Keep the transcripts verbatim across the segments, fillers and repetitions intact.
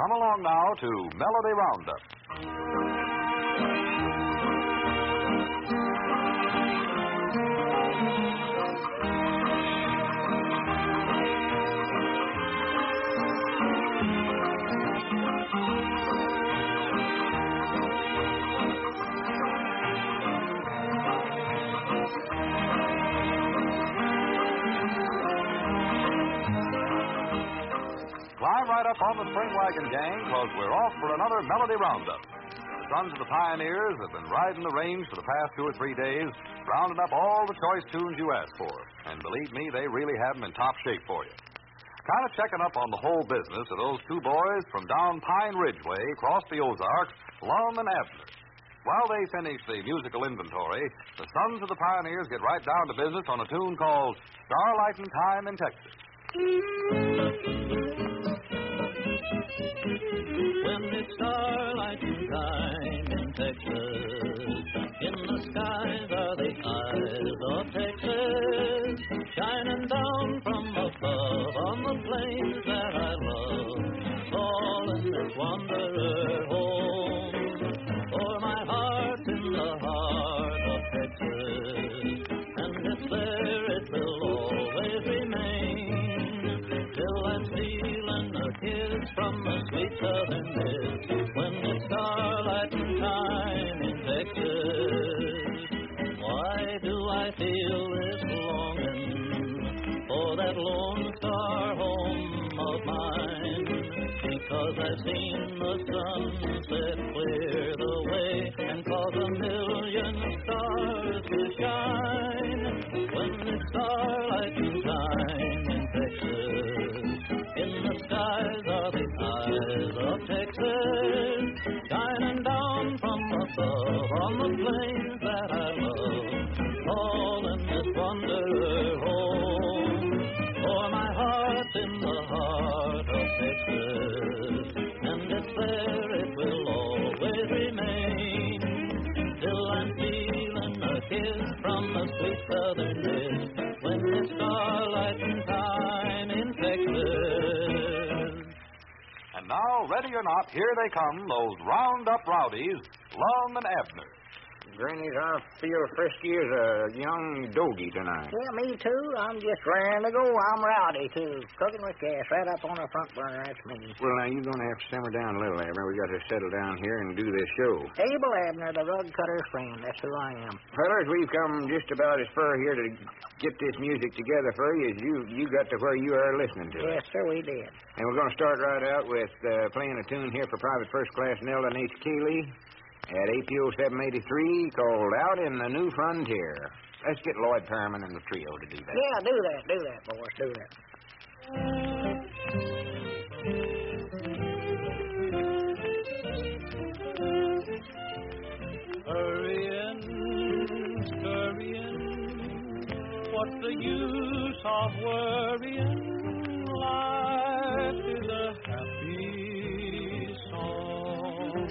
Come along now to Melody Roundup. Climb right up on the Spring Wagon Gang, because we're off for another Melody Roundup. The Sons of the Pioneers have been riding the range for the past two or three days, rounding up all the choice tunes you asked for. And believe me, they really have them in top shape for you. Kind of checking up on the whole business of those two boys from down Pine Ridgeway across the Ozarks, Lum and Abner. While they finish the musical inventory, the Sons of the Pioneers get right down to business on a tune called Starlight and Time in Texas. When it's starlight time in Texas, in the skies are the eyes of Texas, shining down from above on the plains that I love, calling this wanderer home. For my heart's in the heart of Texas, and it's there it will always remain, till I'm stealing a kiss from the sweet southern mist, when it's starlight time in Texas. Why do I feel this longing for that lone star home of mine? Because I've seen the sunset clear the way and cause a million stars to shine. When it's starlight time in Texas, in the skies are the eyes of Texas, shining down from above on the plains that I love, calling this wanderer home. For my heart's in the heart of Texas, and it's there it will always remain, till I'm feeling a kiss from the sweet southern mist, when it's starlight time in Texas. And now, ready or not, here they come, those round-up rowdies, Lum and Abner. Granny's, I feel frisky as a young doggy tonight. Yeah, me too. I'm just raring to go. I'm rowdy, too. Cooking with gas right up on the front burner. That's me. Well, now, you're going to have to simmer down a little, Abner. We got to settle down here and do this show. Abel Abner, the rug cutter's friend. That's who I am. Fellas, we've come just about as far here to get this music together for you as you you got to where you are listening to it. Yes, sir, we did. And we're going to start right out with uh, playing a tune here for Private First Class Nelda H. Keeley at A P O seven eighty-three called Out in the New Frontier. Let's get Lloyd Perriman and the trio to do that. Yeah, do that, do that, boys, do that. Hurrying, scurrying, what's the use of worrying? Life is a happy song.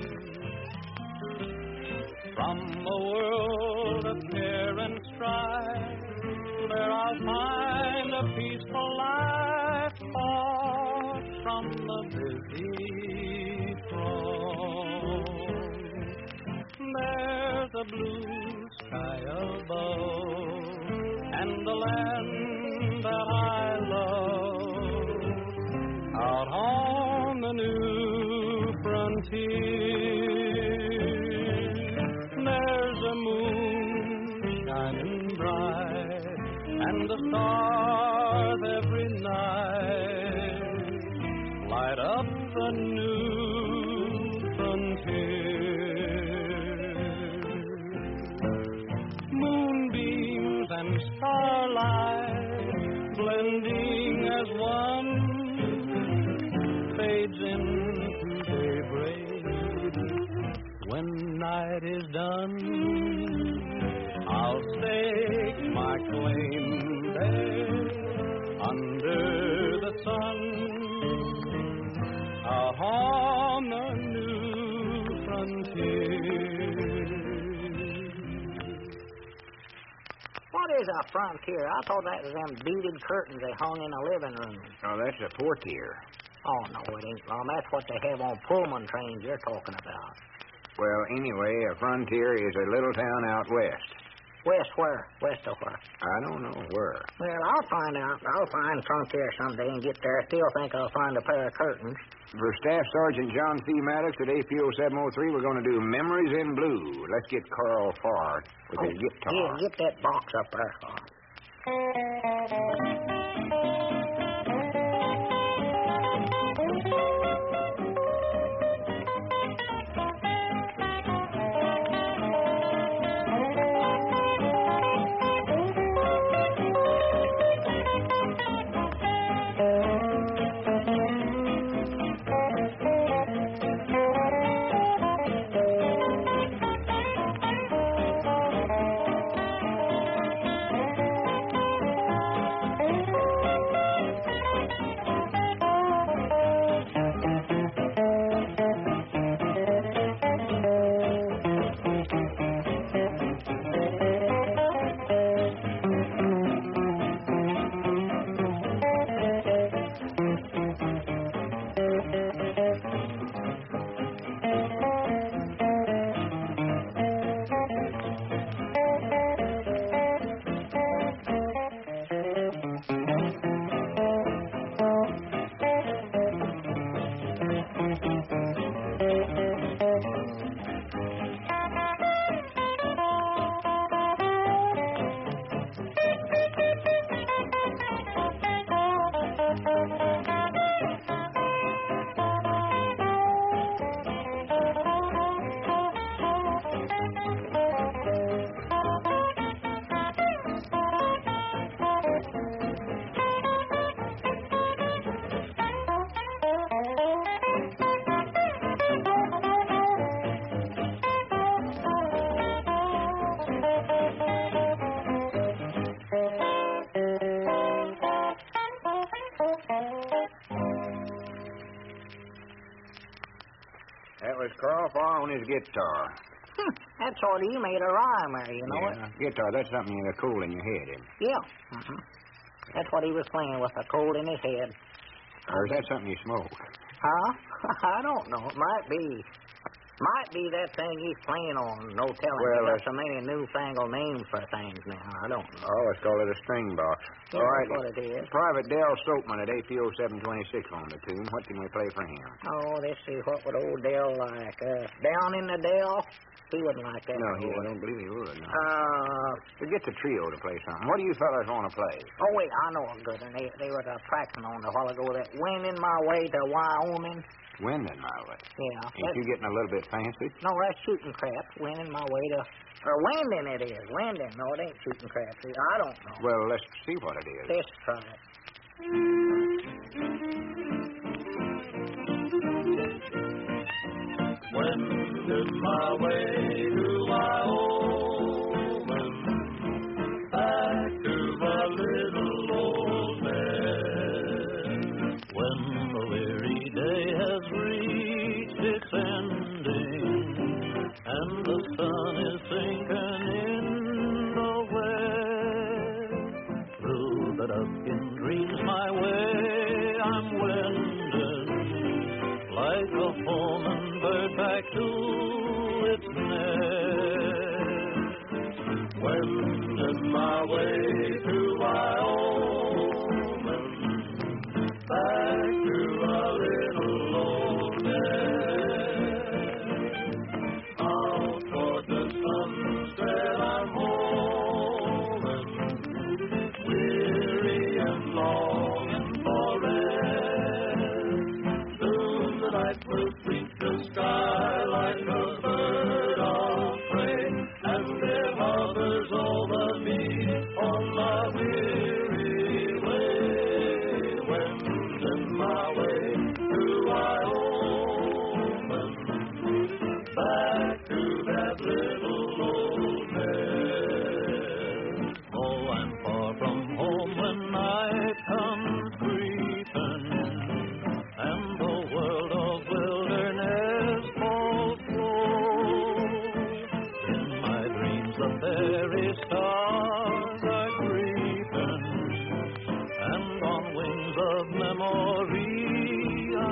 From a world of care and strife, there I'll find a peaceful life, far from the busy throng. There's a blue sky above, and the land that I love, out on the new frontier. There's a moon shining bright, and the stars every night light up the new frontier. Moonbeams and starlight blending as one fades into daybreak. When night is done, I'll stake my claim there under the sun, out on the new frontier. What is a frontier? I thought that was them beaded curtains they hung in a living room. Oh, that's a portiere. Oh, no, it ain't, Lum. That's what they have on Pullman trains you're talking about. Well, anyway, a frontier is a little town out west. West where? West of where? I don't know where. Well, I'll find out. I'll find Frontier someday and get there. I still think I'll find a pair of curtains. For Staff Sergeant John C. Maddox at A P O seven oh three, we're going to do Memories in Blue. Let's get Carl Farr with oh, his guitar. Yeah, get that box up there, Carl. That was Carl Farr on his guitar. Hmm, that's sort of you made a rhyme there, you know yeah, guitar, that's something you got cool in your head, isn't it? it? Yeah. Mm-hmm. That's what he was playing with, a cold in his head. Or is that something you smoke? Huh? I don't know. It might be. Might be that thing he's playing on. No telling. Well, There's so many newfangled names for things now. I don't know. Oh, let's call it a string box. Yeah, All right. that's what it is. Private Dell Soapman at A P O seven twenty-six on the tune. What can we play for him? Oh, let's see. What would old Dell like? Uh, down in the Dell? He wouldn't like that. No, he, would I don't believe he would. No. Uh, To get the trio to play something. What do you fellas want to play? oh, wait. I know a good one. They, they were uh, practicing on it a while ago. That Wind in My Way to Wyoming. Wind in My Way. Yeah. Ain't that- you getting a little bit fancy? No, that's shooting crap. Wind in My Way to... Or landing it is. Landing. No, it ain't shooting crap. See, I don't know. Well, let's see what it is. Let's try it. Wind in my way to Wyoming, back to my little old man. When the weary day has reached its ending, and the sun is sinking in the west, through the dusking dreams my way I'm wending, like a homing bird back to its nest. Wending my way to Wyoming, back to our little old nest. Out toward the sunset I'm moving, weary and longing for rest. Soon the night will sweep the sky like a bird of prey, and it hovers over me on my weary way. Wending my way to Wyoming, back to that little old nest. Oh, I'm far from home when night comes creeping, and the world of wilderness falls slow. In my dreams the fairy stars are creeping, and on wings of memory I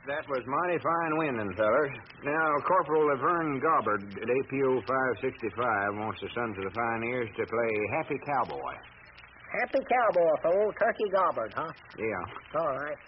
that was mighty fine winding, fellers. Now, Corporal Laverne Gobbard at A P O five sixty-five wants the Sons of the Pioneers to play Happy Cowboy. Happy Cowboy for old Turkey Gobbard, huh? Yeah. All right.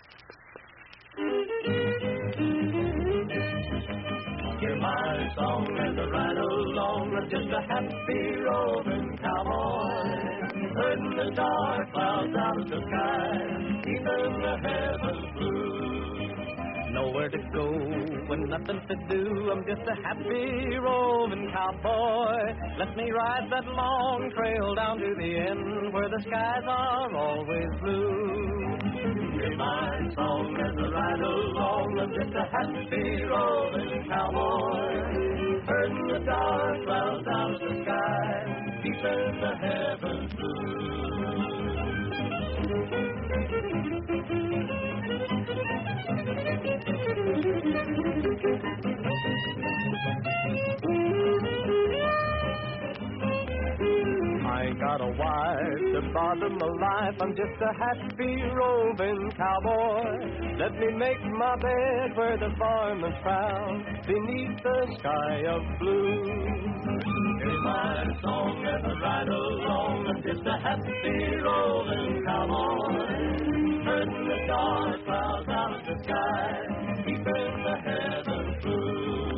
Hear my song as I ride along. I'm just a happy roving cowboy. Herding the dark clouds out of the sky, keeping the heavens blue. Nowhere to go and nothing to do. I'm just a happy roving cowboy. Let me ride that long trail down to the end where the skies are always blue. Hear my song as I ride along. I'm just a happy roving cowboy. Herding the dark clouds out of the sky, keeping the heavens blue. I ain't got a wife to bother my life. I'm just a happy roving cowboy. Let me make my bed where the farmer's proud, beneath the sky of blue. Hear my song as I ride along. I'm just a happy roving cowboy. Herding the dark clouds out of the sky, keeping the heavens blue.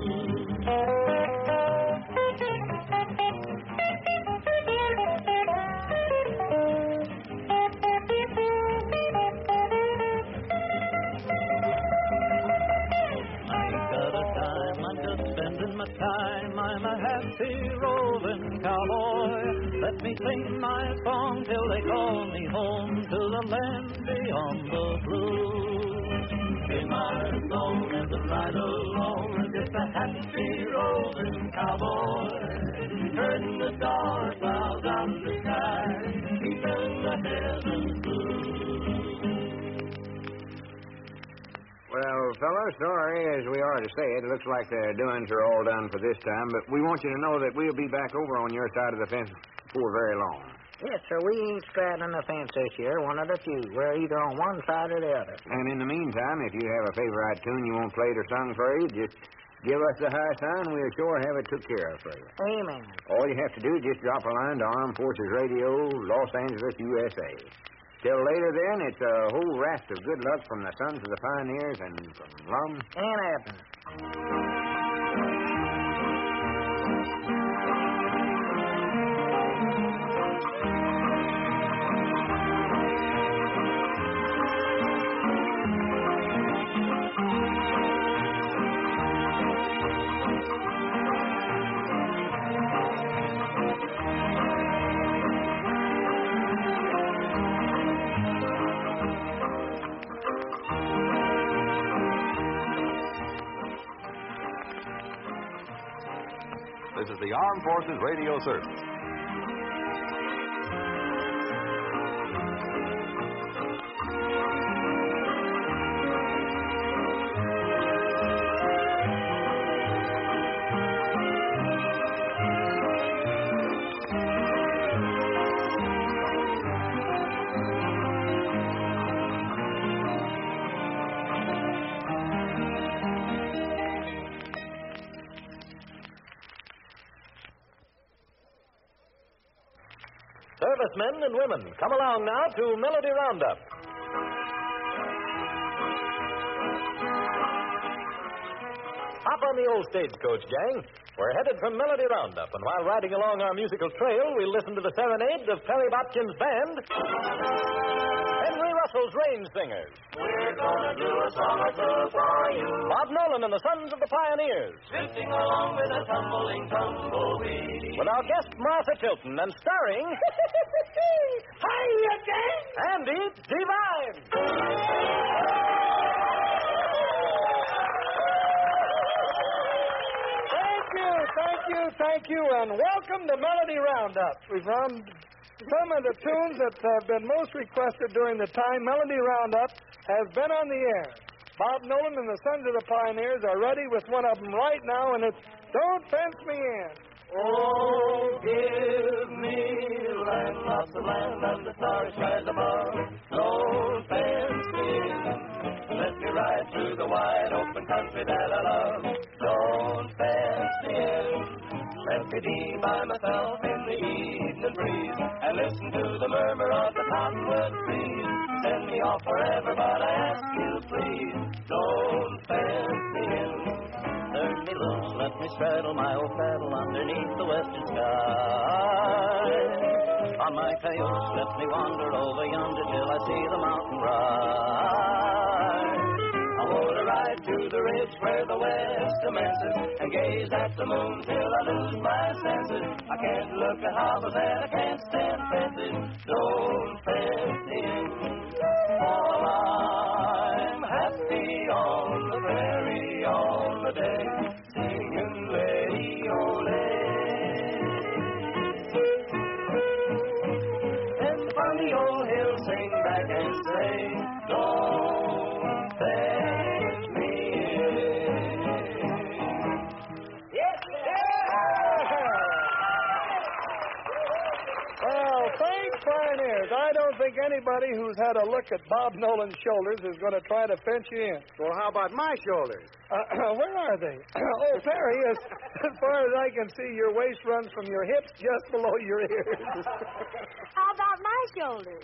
My time, I'm a happy roving cowboy. Let me sing my song till they call me home to the land beyond the blue. Hear my song as I ride along. I'm just a happy roving cowboy. Herding the dark clouds out of the sky, keeping the heavens blue. Well, fellows, sorry as we are to say it, it looks like the doings are all done for this time, but we want you to know that we'll be back over on your side of the fence before very long. Yes, sir, we ain't straddling the fence this year, one of the few. We're either on one side or the other. And in the meantime, if you have a favorite tune you want played or sung for you, just give us the high sign, we'll sure have it took care of for you. Amen. All you have to do is just drop a line to Armed Forces Radio, Los Angeles, U S A. Till later, then, it's a whole raft of good luck from the Sons of the Pioneers and from Lum and Abner. This is the Armed Forces Radio Service. Servicemen and women, come along now to Melody Roundup. Hop on the old stagecoach, gang. We're headed for Melody Roundup, and while riding along our musical trail, we'll listen to the serenades of Perry Botkin's band, Henry Russell's Range Singers. We're gonna do a song or two for you. Bob Nolan and the Sons of the Pioneers. Drifting along with a tumbling tumblebee. With our guest, Martha Tilton, and starring... Hiya, gang! Andy Devine. Thank you, thank you, thank you, and welcome to Melody Roundup. We've run some of the tunes that have been most requested during the time Melody Roundup has been on the air. Bob Nolan and the Sons of the Pioneers are ready with one of them right now, and it's Don't Fence Me In. Oh, give me land, lots of land, and the stars rise above. Don't fence me in. Let me ride through the wide wide open country that I love. Don't fence me in. Let me be by myself in the evening breeze and listen to the murmur of the cottonwood trees. Send me off forever, but I ask you please, don't fence me in. Turn me loose, let me straddle my old saddle underneath the western sky. On my cayuse, let me wander over yonder till I see the mountain rise. I want to ride to the ridge where the west commences and gaze at the moon till I lose my senses. I can't look at hobbles and I can't stand fences. Don't fence me in. For I'm happy on the prairie all the day, singing lady-o-lay. And the funny old hills sing back and say, don't fence me in. Yes, Well, thanks, Pioneers. I don't think anybody who's had a look at Bob Nolan's shoulders is going to try to fence you in. Well, how about my shoulders? Uh, where are they? Oh, there he is. As far as I can see, your waist runs from your hips just below your ears. How about my shoulders?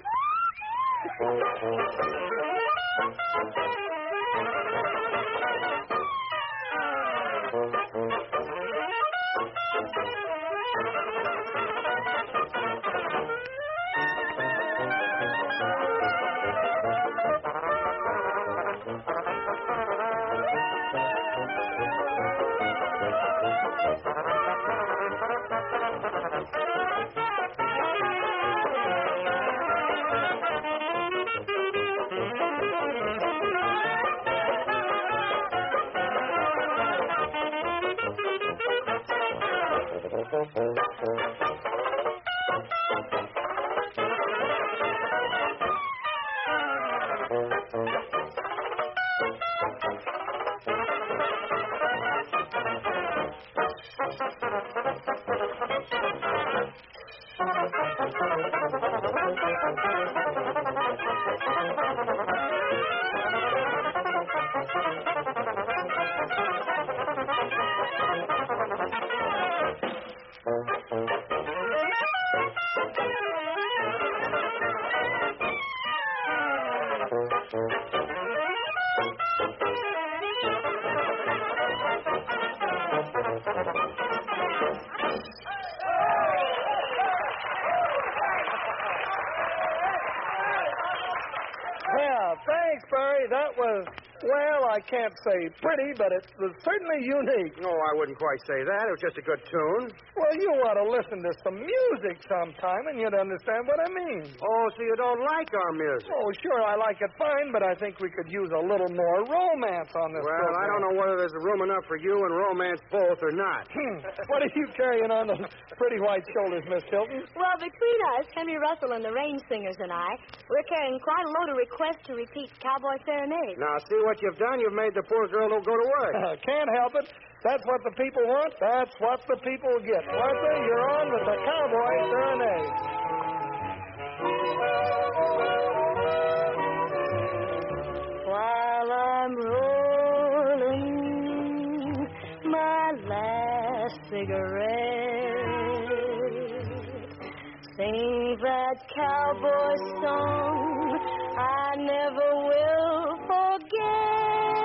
Yeah, thanks, Barry. That was, well, I can't say pretty, but it was certainly unique. No, I wouldn't quite say that. It was just a good tune. Well, you ought to listen to some music sometime, and you'd understand what I mean. Oh, so you don't like our music? Oh, sure, I like it fine, but I think we could use a little more romance on this Well, program. I don't know whether there's room enough for you and romance both or not. Hmm. What are you carrying on those pretty white shoulders, Miss Hilton? Well, between us, Henry Russell and the Range Singers and I, we're carrying quite a load of requests to repeat Cowboy Serenade. Now, see what you've done? You've made the poor girl don't go to work. Can't help it. That's what the people want. That's what the people get. Martha, you're on with the Cowboy Serenade. While I'm rolling my last cigarette, sing that cowboy song I never will forget.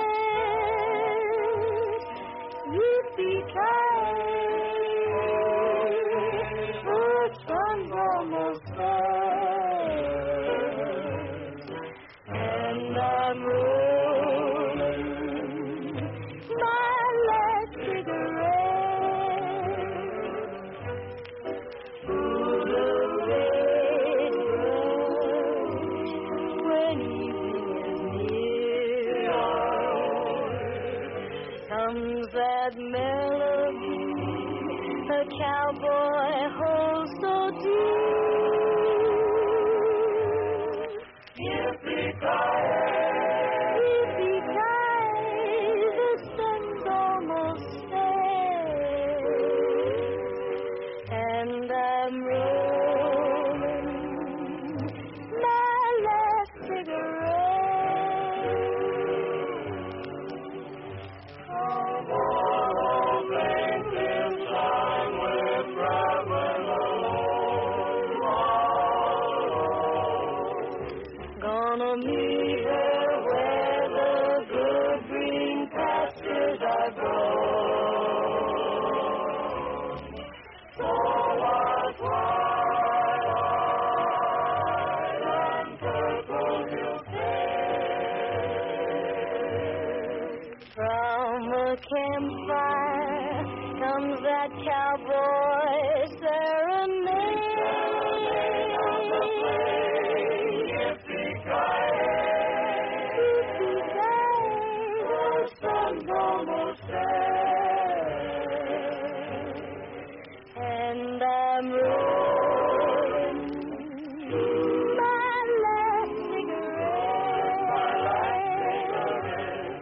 Yippee-ki-yay, the sun's almost set, and I'm rolling my last cigarette. Through the red brush, when evening is near, comes that melody a cowboy holds so dear. Yippee-ki-yay, yippee-ki-yay, the sun's almost set, and I'm rolling my last cigarette. the campfire comes that cowboy serenade. And I'm rolling my last cigarette.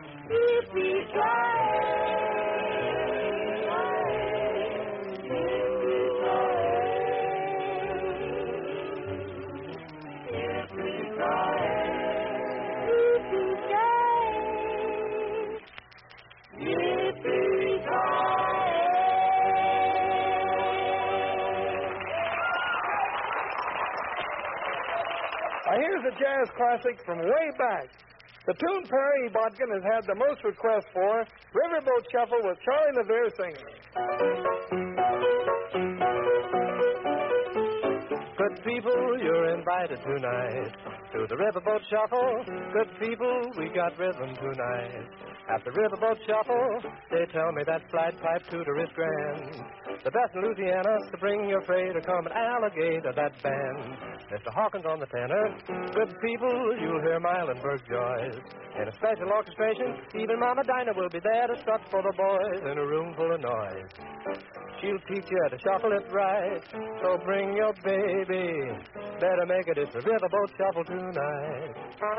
Now, here's a jazz classic from way back. The tune Perry Bodkin has had the most requests for, Riverboat Shuffle with Charlie LeVere singing. Good people, you're invited tonight to the Riverboat Shuffle. Good people, we got rhythm tonight. At the Riverboat Shuffle, they tell me that slide pipe tutor is grand. The best in Louisiana to bring your freight or come and alligator that band. Mister Hawkins on the tenor. Good people, you'll hear Milenberg joys. In a special orchestration, even Mama Dinah will be there to strut for the boys in a room full of noise. She'll teach you to shuffle it right, so bring your baby. Better make it, it's a Riverboat Shuffle tonight.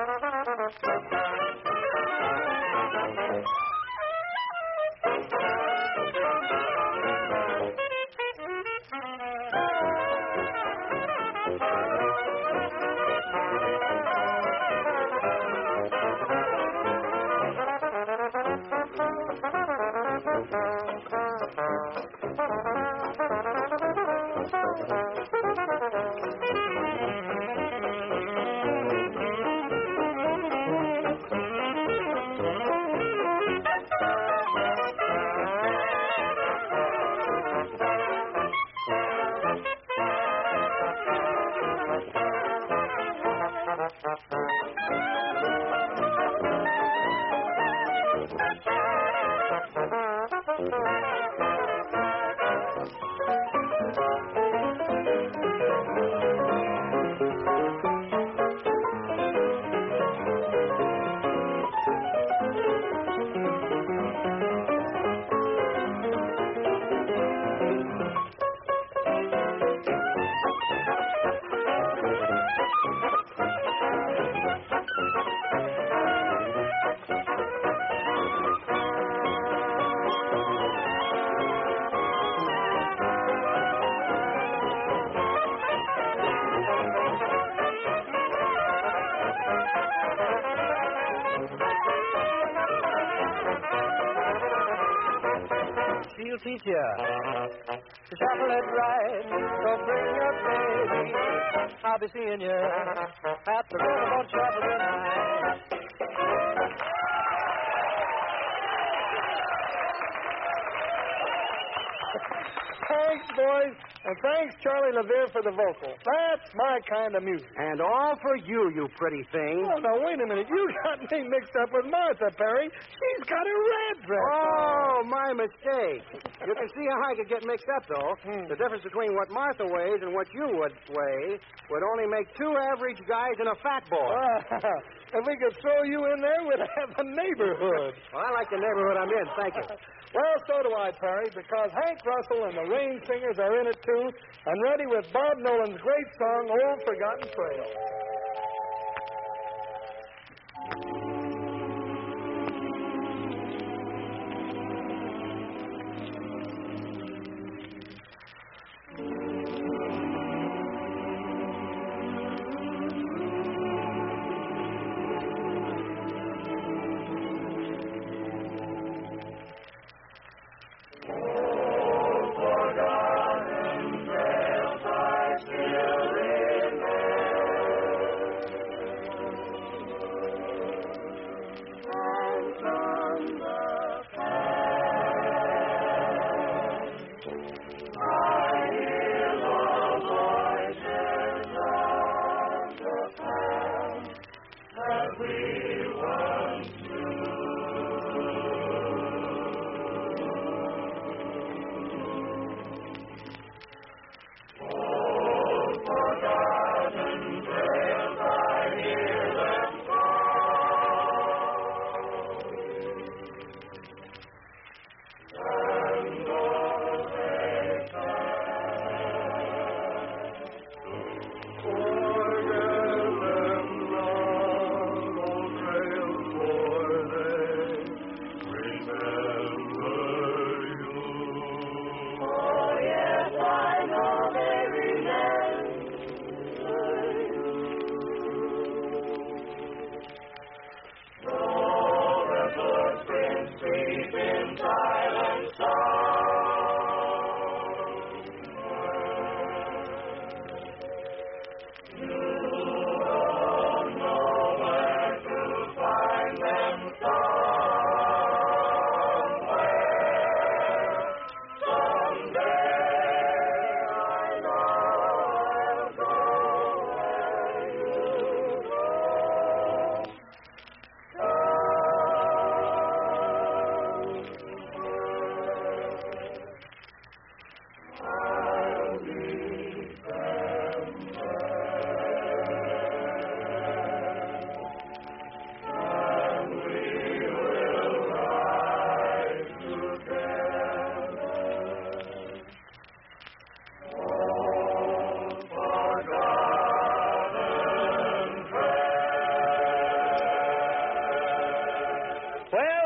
She'll teach you to shuffle it right, so bring your baby. I'll be seeing you at the Riverboat Shuffle tonight. Thanks, boys, and thanks, Charlie LeVere, for the vocal. That's my kind of music. And all for you, you pretty thing. Oh, now, wait a minute. You got me mixed up with Martha, Perry. She's got a red dress. Oh, my mistake. You can see how I could get mixed up, though. Hmm. The difference between what Martha weighs and what you would weigh would only make two average guys and a fat boy. Ah, if we could throw you in there, we'd have a neighborhood. Well, I like the neighborhood I'm in. Thank you. Well, so do I, Perry, because Hank Russell and the Rain Singers are in it, too, and ready with Bob Nolan's great song, Old Forgotten Trail.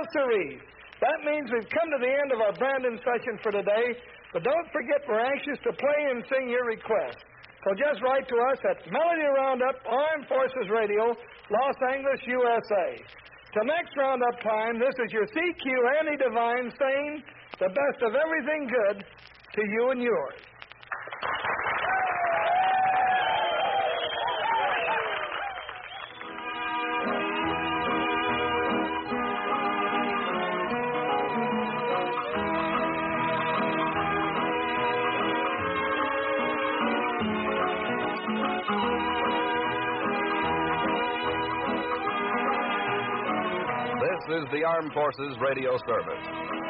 siree. That means we've come to the end of our Brandon session for today, but don't forget we're anxious to play and sing your requests. So just write to us at Melody Roundup, Armed Forces Radio, Los Angeles, U S A. Till next Roundup time, this is your C Q Andy Devine saying the best of everything good to you and yours. This is the Armed Forces Radio Service.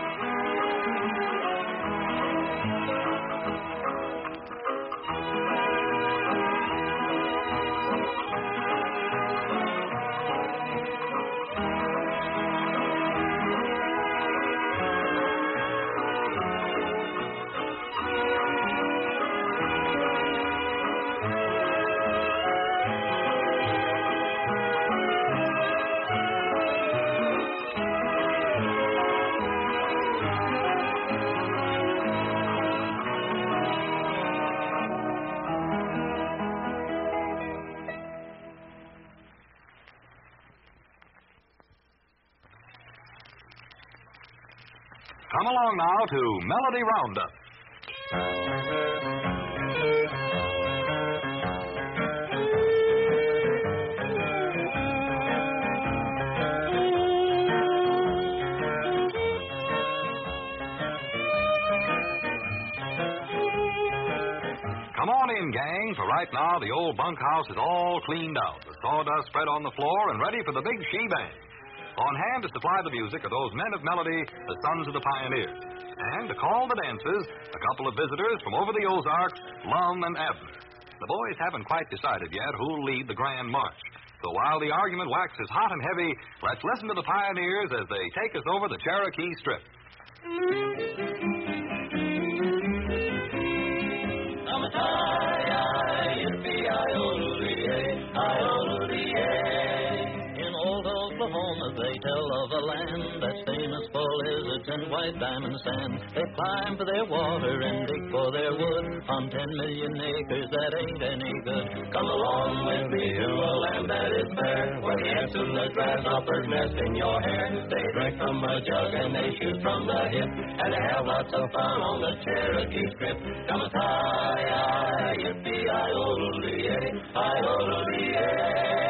Come along now to Melody Roundup. Come on in, gang, for right now the old bunkhouse is all cleaned out. The sawdust spread on the floor and ready for the big shebang. On hand to supply the music are those men of melody, the sons of the pioneers. And to call the dances, a couple of visitors from over the Ozarks, Lum and Abner. The boys haven't quite decided yet who'll lead the grand march. So while the argument waxes hot and heavy, let's listen to the pioneers as they take us over the Cherokee Strip. In old Oklahoma, they tell of a land that's famous for lizards and white diamond sand. They climb for their water and dig for their wood on ten million acres that ain't any good. Come along with me to a land that is fair, where the ants and the grasshoppers nest in your hair. They drink from a jug and they shoot from the hip, and they have lots of fun on the Cherokee Strip. Come a tie, yippee, I-o-do-dee-ay, I-o-do-dee-ay.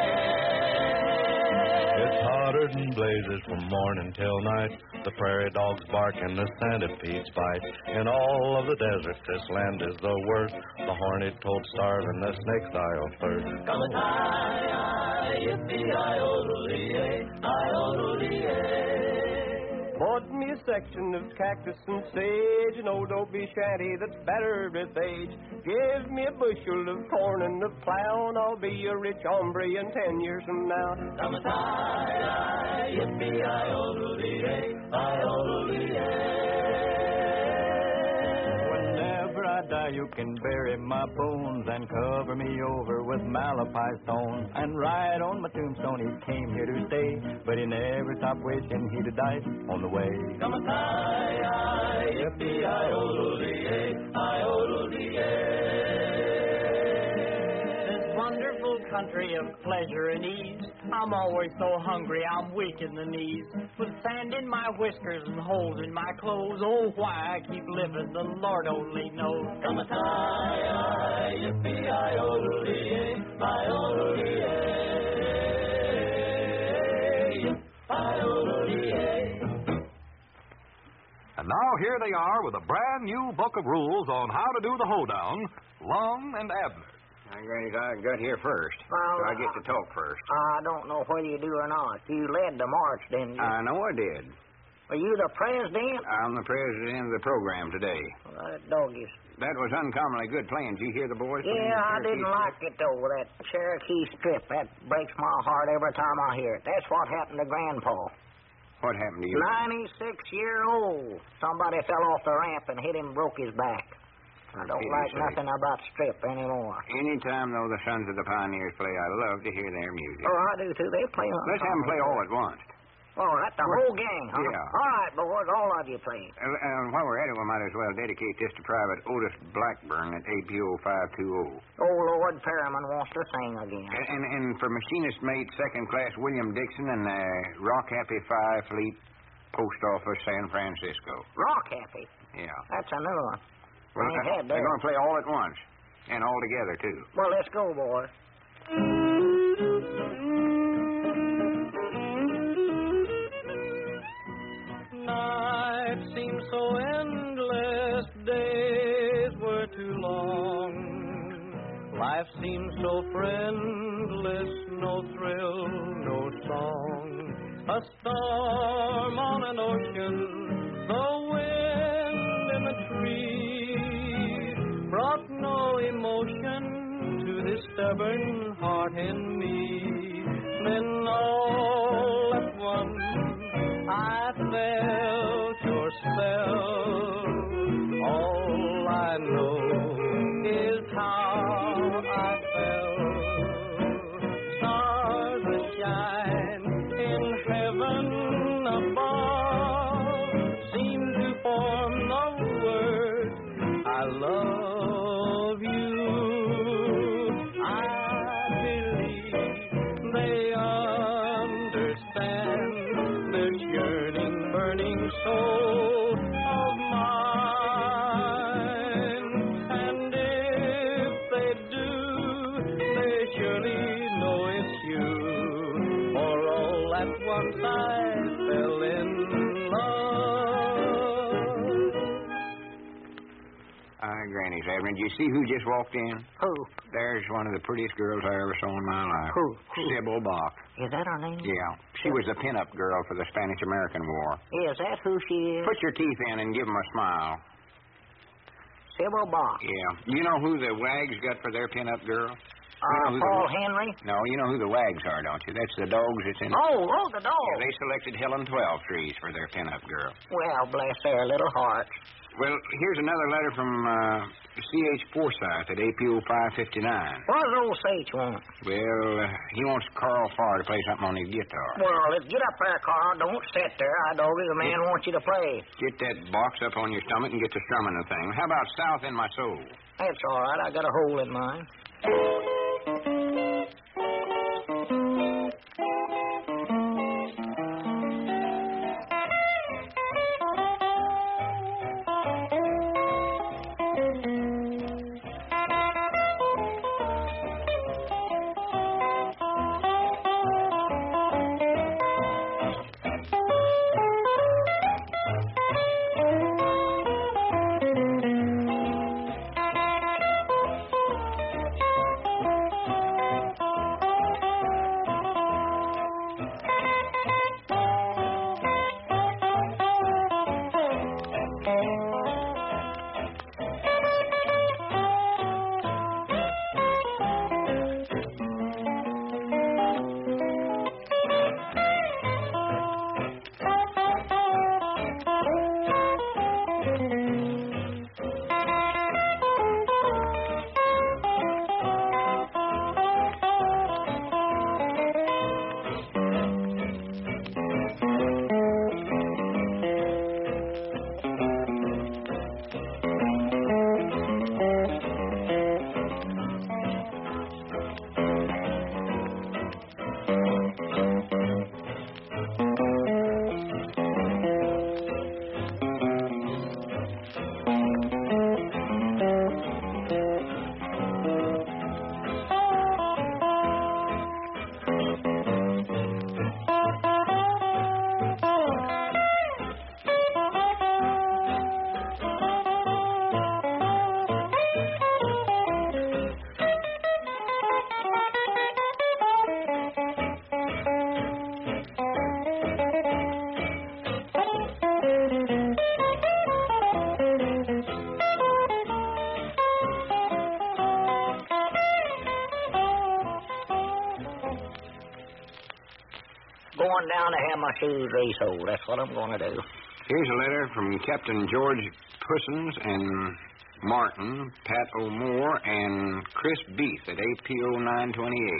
It's hotter than blazes from morning till night. The prairie dogs bark and the centipedes bite. In all of the desert, this land is the worst. The horny-toad starve and the snake's eye thirst. Come and I, yippee, I-o-do-dee-ay, I-o-do-dee-ay. Bought me a section of cactus and sage, an old Opie shanty that's better with age. Give me a bushel of corn and a plow, and I'll be a rich hombre in ten years from now. Come and I, yippee, I-o-do-dee-ay, I-o-do-dee-ay. Whenever I die, you can bury my bones and cover me over with malachi stone. And write on my tombstone, he came here to stay, but he never stopped wishing he'd have died on the way. Come and I, yippee, I-o-do-dee-ay, I-o-do-dee-ay. This wonderful country of pleasure and ease, I'm always so hungry, I'm weak in the knees. With sand in my whiskers and holes in my clothes, oh, why I keep living, the Lord only knows. Come a tie, yippee, I-o-do-dee-ay, I-o-do-dee-ay, I-o-do-dee-ay. And now here they are with a brand new book of rules on how to do the hoedown, Lum and Abner. I'm going to I got here first, Well, so I get to talk first. I don't know whether you do or not. You led the march, didn't you? I know I did. Were you the president? I'm the president of the program today. Well, that dog is... That was uncommonly good playing. Did you hear the boys? Yeah, I didn't like it, though, that Cherokee Strip. That breaks my heart every time I hear it. That's what happened to Grandpa. What happened to you? ninety-six year old. Somebody fell off the ramp and hit him, broke his back. I don't Peter's like sake. nothing about Strip anymore. Anytime, though, the Sons of the Pioneers play, I love to hear their music. Oh, I do, too. They play on Let's have them play all at once. Oh, that's the whole gang, huh? Yeah. All right, boys, all of you play. Uh, uh, while we're at it, we might as well dedicate this to Private Otis Blackburn at A P O five two zero. Oh, Lord Perriman wants to sing again. And, and, and for machinist mate second class William Dixon and uh, Rock Happy Five Fleet, Post Office, San Francisco. Rock Happy? Yeah. That's a new one. Well, I ain't uh, had they're that. going to play all at once. And all together, too. Well, let's go, boys. Night seemed so endless, days were too long. Life seemed so friendless, no thrill, no song. A storm on an ocean, the wind in the trees brought no emotion to this stubborn heart in me. Then all at once I felt your spell. All I know is how I felt. Stars that shine in heaven above seem to form the words I love you. I believe they understand this yearning, burning soul of mine. And if they do, they surely know it's you. For all at once I fell in love. Hi, Granny's Abner. Did you see who just walked in? Who? There's one of the prettiest girls I ever saw in my life. Who? Who? Sybil Bach. Is that her name? Yeah. She was a pin-up girl for the Spanish-American War. Is that who she is? Put your teeth in and give 'em a smile. Sybil Bach. Yeah. You know who the Wags got for their pin-up girl? Uh, You know who Paul the... Henry? No, you know who the Wags are, don't you? That's the dogs that's in... Oh, oh, the dog. Yeah, they selected Helen Twelve Trees for their pin-up girl. Well, bless their little hearts. Well, here's another letter from uh, C H Forsyth at A P O five fifty-nine. What does old Sage want? Well, uh, he wants Carl Farr to play something on his guitar. Well, let's get up there, Carl. Don't sit there. I know the man wants you to play. Get that box up on your stomach and get to strumming the thing. How about South in My Soul? That's all right. I got a hole in mine. Going down to have my shoes resoled. That's what I'm going to do. Here's a letter from Captain George Pussons and Martin, Pat O'More, and Chris Beef at A P O nine twenty-eight.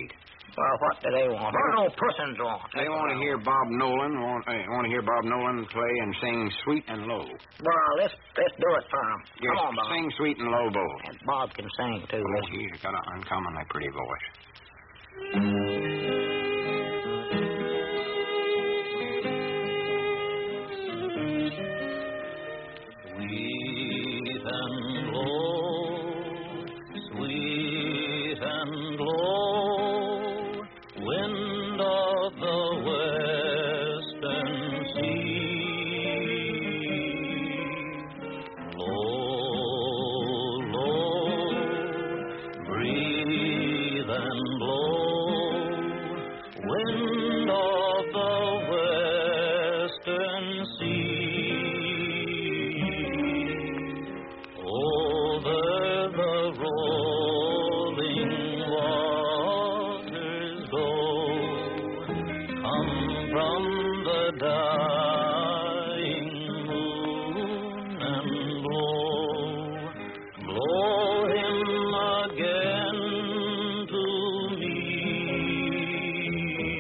Well, what do they want? What do old persons want? They want to hear Bob Nolan. Want, uh, want to hear Bob Nolan play and sing Sweet and Low. Well, let's let's do it for 'em. Yes, Come on, Bob. sing Sweet and Low, both. And Bob can sing too. Oh, he's got an uncommonly pretty voice. Sweet and low, sweet and low, wind of the western sea. Low, low, breathe and blow, wind of the western sea. Over the rolling waters go, come from the dying moon and blow, blow him again to me,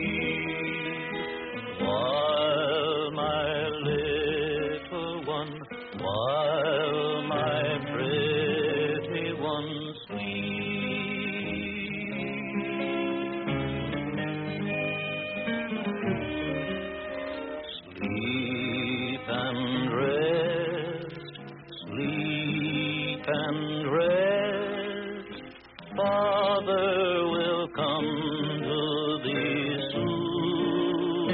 while my little one, while my pretty one sleeps. Sleep and rest, sleep and rest. Father will come to thee soon.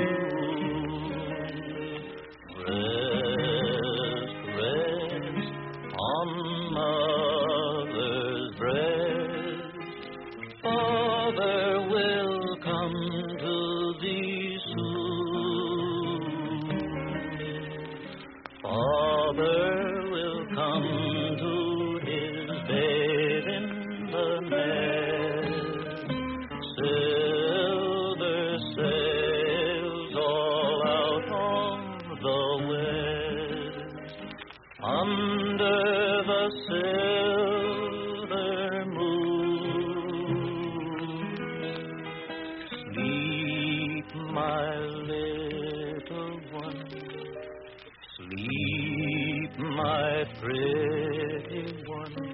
Rest, rest on mother's breast. Father will come to thee soon. Father will come to his bed in the nest. Silver sails all out on the west, under the silver moon. Sleep, my little one, sleep, my pretty one.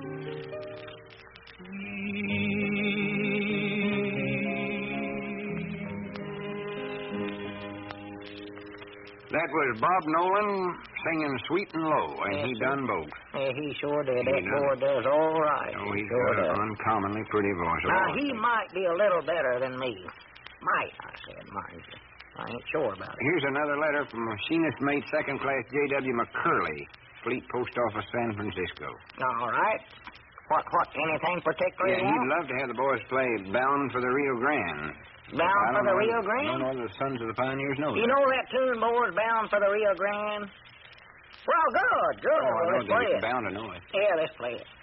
That was Bob Nolan singing Sweet and Low, and Yes, he sir. done both. Yeah, he sure did. He That done. boy does all right. Oh, he he's sure got does. an uncommonly pretty voice. Now, Oh, he might be a little better than me. Might, I said, mind you. I ain't sure about it. Here's another letter from machinist mate second class J W McCurley, Fleet Post Office, San Francisco. All right. What, what, anything particular Yeah, you he'd want? love to have the boys play Bound for the Rio Grande. Bound I for don't the know Rio whether- Grande? I don't know whether the Sons of the Pioneers know You that. know that tune, boys, Bound for the Rio Grande? Well, good, good. Oh, I Well, know let's that play it's it. bound to know it. Yeah, let's play it.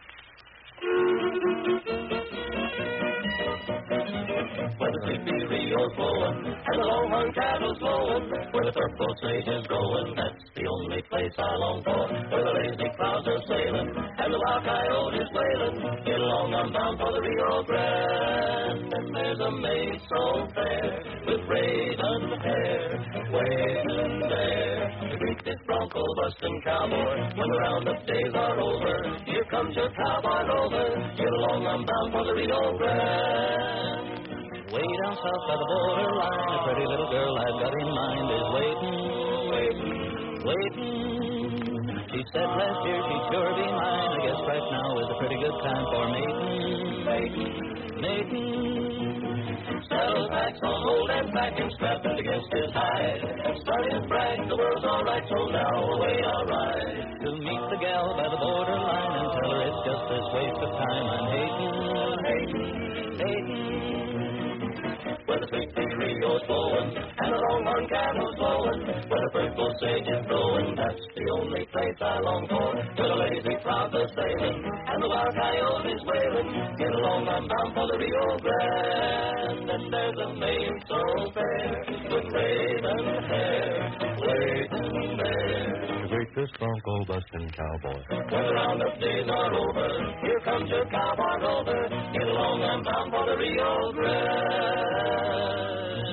Where the sleepy Rio's flowing and the longhorn cattle's blowing, where the purple sage is growing, that's the only place I long for. Where the lazy clouds are sailing and the wild coyotes wailing, get along, I'm bound for the Rio Grande. And there's a maid so fair with raven hair waiting there to greet this bronco busting cowboy when the roundup days are over. Here comes your cowboy rover, get along, I'm bound for the Rio Grande. Way down south by the borderline, a pretty little girl I've got in mind is waiting, waiting, waiting. She said last year she'd sure be mine. I guess right now is a pretty good time for mating, mating, mating. Saddleback's on hold and back and strapping against his hide. Starting to brag, the world's all right, so now away I ride. To meet the gal by the borderline and tell her it's just this waste of time I'm hating, hating, hating. Where the sleepy Rio's flowing and the longhorn cattle's blowing, where the purple sage is growing, that's the only place I long for. Where the lazy clouds are sailing and the wild coyotes wailing, get along, I'm bound for the Rio Grande. And there's a maid so fair with raven hair waiting there to greet this bronco busting cowboy. When the roundup days are over, here comes your cowboy rover. Get along, I'm bound for the Rio Grande.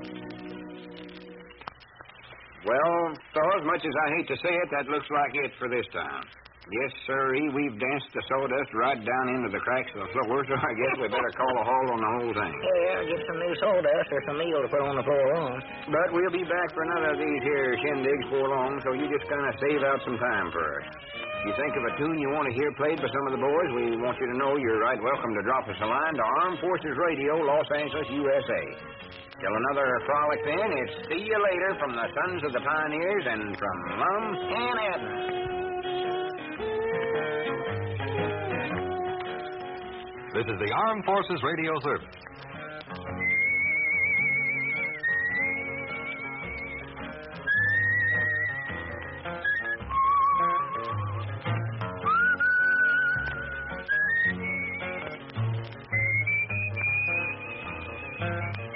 Well, fellows, much as I hate to say it, that looks like it for this time. Yes, sirree, we've danced the sawdust right down into the cracks of the floor, so I guess we better call a halt on the whole thing. Yeah, get some new sawdust or some meal to put on the floor on. But we'll be back for another of these here shindigs before long, so you just kind of save out some time for us. If you think of a tune you want to hear played by some of the boys, we want you to know you're right welcome to drop us a line to Armed Forces Radio, Los Angeles, U S A. Till another frolic then, it's see you later from the Sons of the Pioneers and from Mum and Edna. This is the Armed Forces Radio Service. Thank you.